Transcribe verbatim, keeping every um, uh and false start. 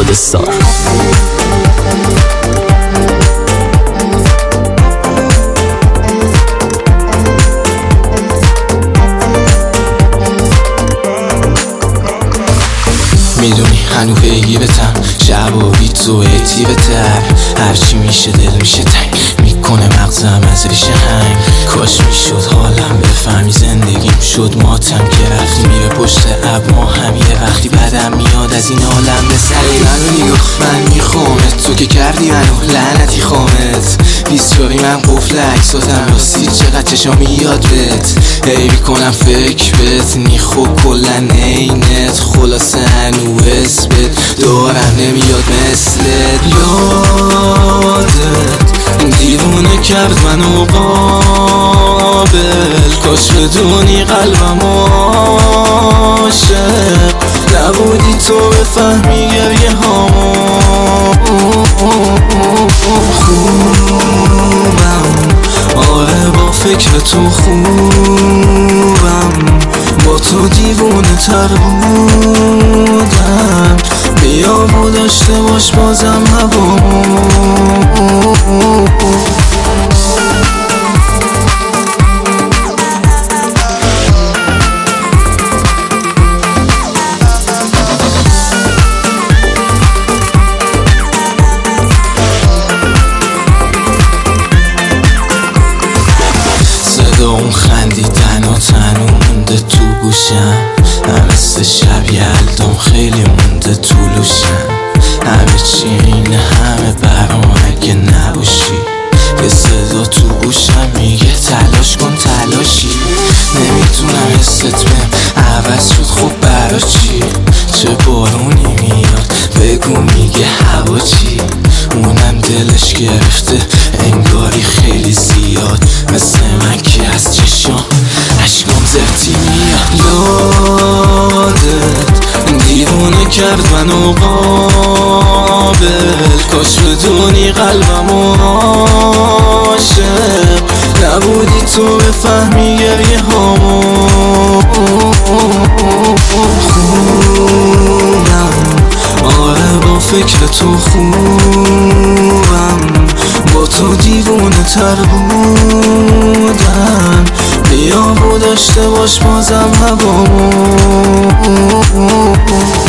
خود سار. میدونی هنو پیگیرتم، شب و بی تو اکتیبتر، هرچی میشه دل میشه تنگ میکنه مغزم از ریشه هنگ. کاش میشد حالم بفهمی زندگیم شد ماتم که رفتی میره پشت اب، ما هم یه وقتی بدم میاد از این عالم به سری. منو نگاه من میخوامت، تو که کردی منو لعنتی خامت. بیستوری من قفل عکساتم راستی چقدر چشام میاد بهت، هی میکنم فکر بهت نیخو کلن عینت. خلاصه هنو اسمت دارم نمیاد مثلت. یادت دیوونه کرد منو قابل، کاش بدونی قلبم عاشق نبودی تو بفهمی گریه هامو. خوبم آره با فکر تو خوبم، با تو دیوونه تر بودم. بیا و داشته باش بازم هوامو. صدا اون خندیدن و تنو مونده تو گوشم، همه سه شب یلدم خیلی مونده تو لوشم. همه چی اینه همه برام اگه نباشی، یه صدا تو گوشم میگه تلاش کن تلاشی. نمیتونم حست بهم عوض شد خب برا چی؟ چه بارونی میاد بگو میگه هوا چی؟ اونم دلش گرفته انگاری خیلی زیاد، مثل من که از چشام اشکام زرتی میاد. یادت دیوونه کرد منو قابل، کاش بدونی قلبم عاشق نبودی تو بفهمی گریه هامو. خوبم آره با فکر تو خوبم، با تو دیوونه تر بودم. بیا و داشته باش بازم هوامو.